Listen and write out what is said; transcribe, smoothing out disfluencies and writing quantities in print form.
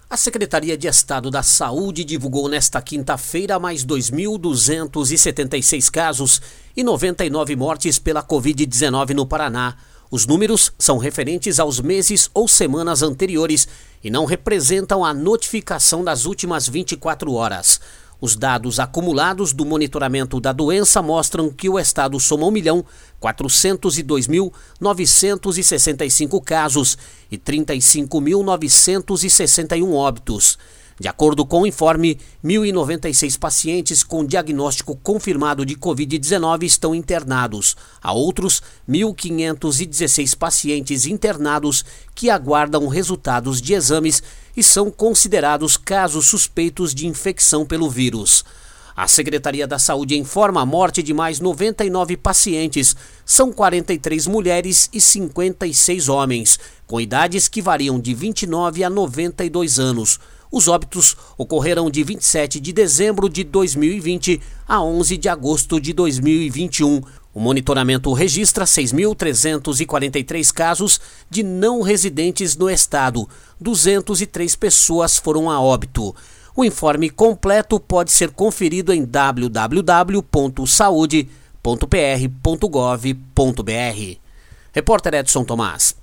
A Secretaria de Estado da Saúde divulgou nesta quinta-feira mais 2.276 casos e 99 mortes pela Covid-19 no Paraná. Os números são referentes aos meses ou semanas anteriores e não representam a notificação das últimas 24 horas. Os dados acumulados do monitoramento da doença mostram que o estado soma 1.402.965 casos e 35.961 óbitos. De acordo com o informe, 1.096 pacientes com diagnóstico confirmado de Covid-19 estão internados. Há outros 1.516 pacientes internados que aguardam resultados de exames e são considerados casos suspeitos de infecção pelo vírus. A Secretaria da Saúde informa a morte de mais 99 pacientes. São 43 mulheres e 56 homens, com idades que variam de 29 a 92 anos. Os óbitos ocorreram de 27 de dezembro de 2020 a 11 de agosto de 2021. O monitoramento registra 6.343 casos de não residentes no estado. 203 pessoas foram a óbito. O informe completo pode ser conferido em www.saude.pr.gov.br. Repórter Edson Tomás.